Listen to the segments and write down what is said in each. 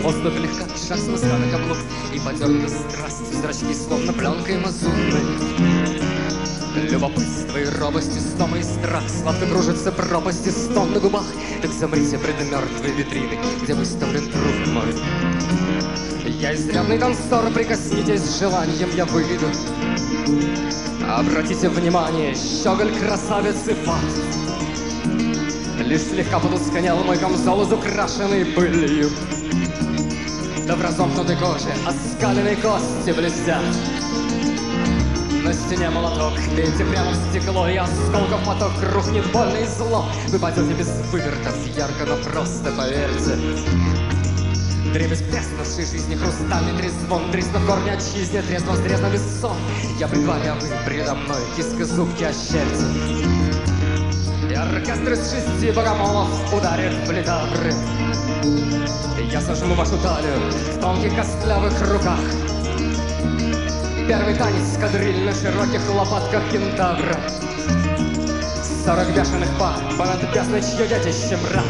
воздух легко, шаг с мыска на каблук, и подернуты страстью зрачки, словно пленкой мазутной. Любопытство и робость, и стома, и страх, сладко кружится пропасть, и стон на губах. Так замрите пред мертвой витриной, где выставлен труп мой. Я изрядный танцор, прикоснитесь с желанием, я выйду. Обратите внимание, щеголь, красавец и фат. Лишь слегка потускнел мой камзол, изукрашенный пылью. Да в разомкнутой коже оскаленные кости блестят. На стене молоток, бейте прямо в стекло, и осколков поток рухнет больно и зло. Вы пойдете без вывертов, ярко, но просто поверьте. Дребезг треснувшей жизни, хрустальный трезвон, треснув корни отчизне, трезво сдрезно без сон. Я пред вами, а вы предо мной, киска зубки ощерьте. И оркестр из 6 богомолов ударит в литавры. Я сожму вашу талию в тонких костлявых руках. Первый танец кадриль на широких лопатках кентавра. 40 бешеных пар понад бездной, чье детище мрак.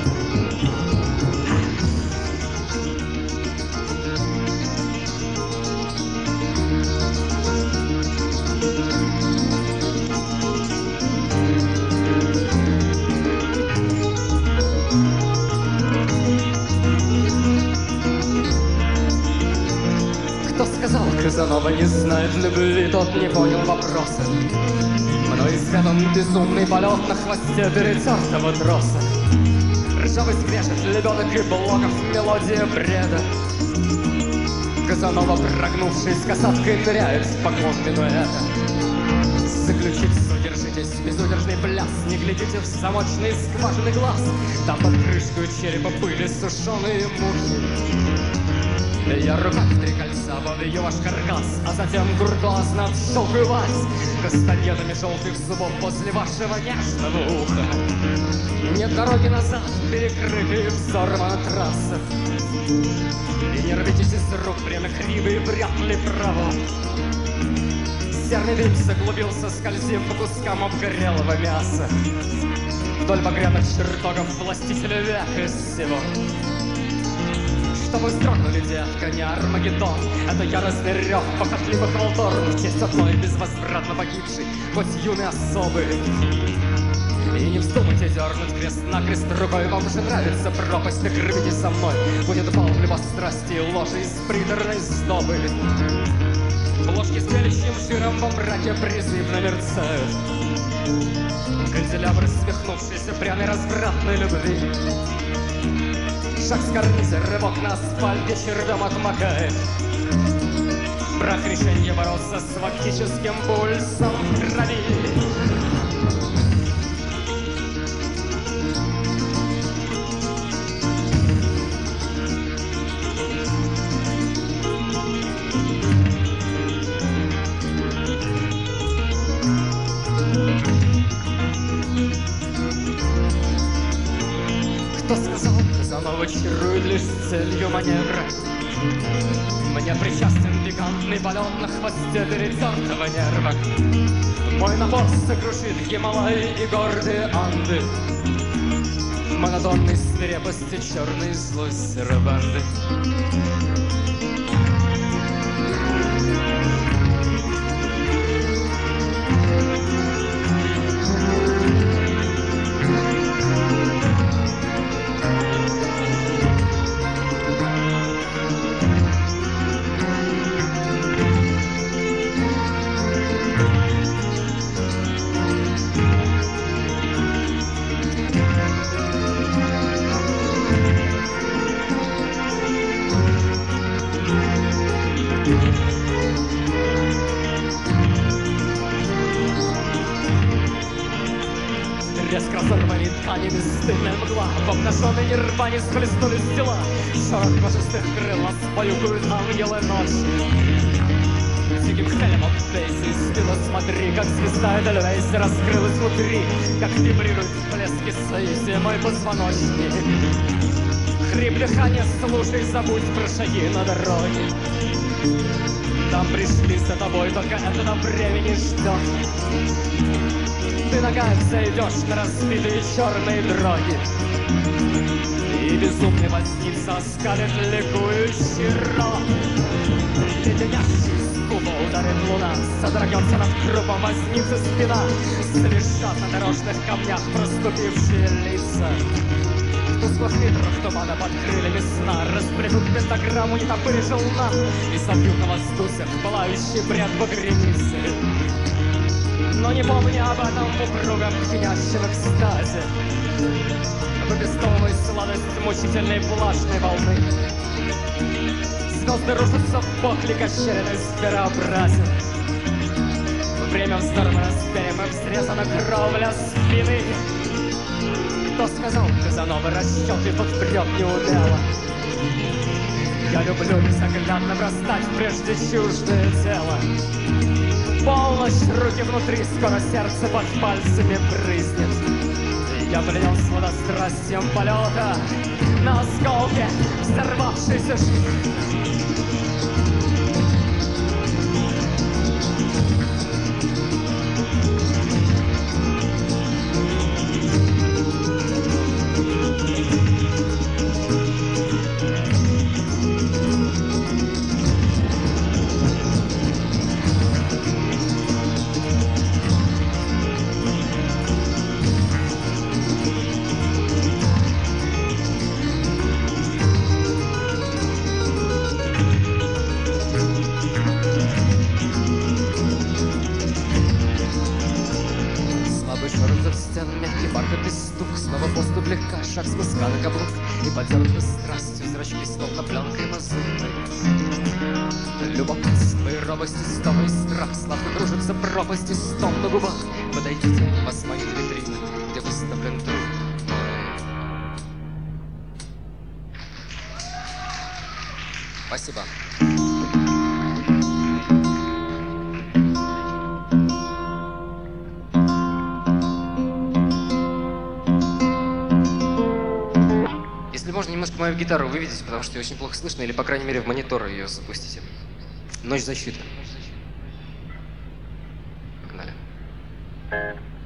Кто сказал, Казанова не знает любви, тот не понял вопроса. Мной изведан безумный полет на хвосте перетертого троса. Ржавый скрежет лебедок и блоков, мелодия бреда. Казанова, прогнувшись касаткой, ныряет в поклон минуэта. Заключиться, держитесь, безудержный пляс, не глядите в замочный скважины глаз. Там под крышкой черепа были сушеные мухи. Я руках в 3 кольца подаю ваш каркас, а затем куртуазно отщелкаю вас кастаньетами желтых зубов после вашего нежного уха. Нет дороги назад, перекрытые взорвана трасса. И не рвитесь из рук время кривые, вряд ли право. Серный дым заглубился, скользив по кускам обгорелого мяса. Вдоль багряных чертогов властителя века всего. Что вы вздрогнули, детка, не Армагеддон. Это яростный рев похотливых волторн в честь одной безвозвратно погибшей, хоть юной особы. И не вздумайте дернуть крест-накрест рукой. Вам же нравится пропасть, так рвите со мной. Будет бал любострастия и ложи из приторной сдобы. Ложки с белящим жиром во мраке призывно мерцают. Канделябры свихнувшейся пряной развратной любви. Шаг с карниза, рывок на асфальте червем отмокает. Прах решения бороться с фактическим пульсом крови. Кто сказал, Казанова чарует лишь с целью маневра? Мне причастен пикантный полет на хвосте перетертого нерва. Мой напор сокрушит Гималаи и гордые Анды. В монотонной свирепости черной злость серванды. Треск разорванной ткани, бесстыдная мгла. В обнаженной нирване схлестнулись тела. Шорох кожистых крыл нас баюкают ангелы ночи. Диким хлебом Дейзи спила, смотри, как звезда Эдельвейс раскрылась внутри, как вибрирует в блеске союзе мой позвоночник. Хрип дыхания, слушай, забудь про шаги на дороге. Там пришли за тобой, только этого времени ждет. Ты ногами зайдешь на разбитые черные дороги. И безумный возница оскалит ликующий рот. Леденящий скупо ударит луна, содрогнется над трупом возницы спина. Слежат на дорожных камнях проступившие лица. В тусклых метрах тумана под крыльями сна расплетут пентаграмму нетопырь желна и собьют на воздухе пылающий бред багряницы. Но не помня об этом в упругом пьянящем экстазе, в бестолковой сладость мучительной влажной волны звезды рушатся в бок ликощеренной зверообразен. Время вздорвано с перьям и взрезана кровля спины. Кто сказал, Казанова, расчеты тут вперед не умела? Я люблю безоглядно бросать прежде чуждое тело. Полночь, руки внутри, скоро сердце под пальцами брызнет. Я пленен сладострастием полета на осколке взорвавшейся шаг с мыска на каблук и подернуты страстью зрачки, словно пленкой мазутной. Любопытство и робость, истома и страх сладко кружится пропасть и стон на губах. Подойдите, вас мои витрины, где выставлен труд мой. Спасибо. Если можно, немножко мою гитару выведите, потому что ее очень плохо слышно, или, по крайней мере, в монитор ее запустите. Ночь защиты. Погнали.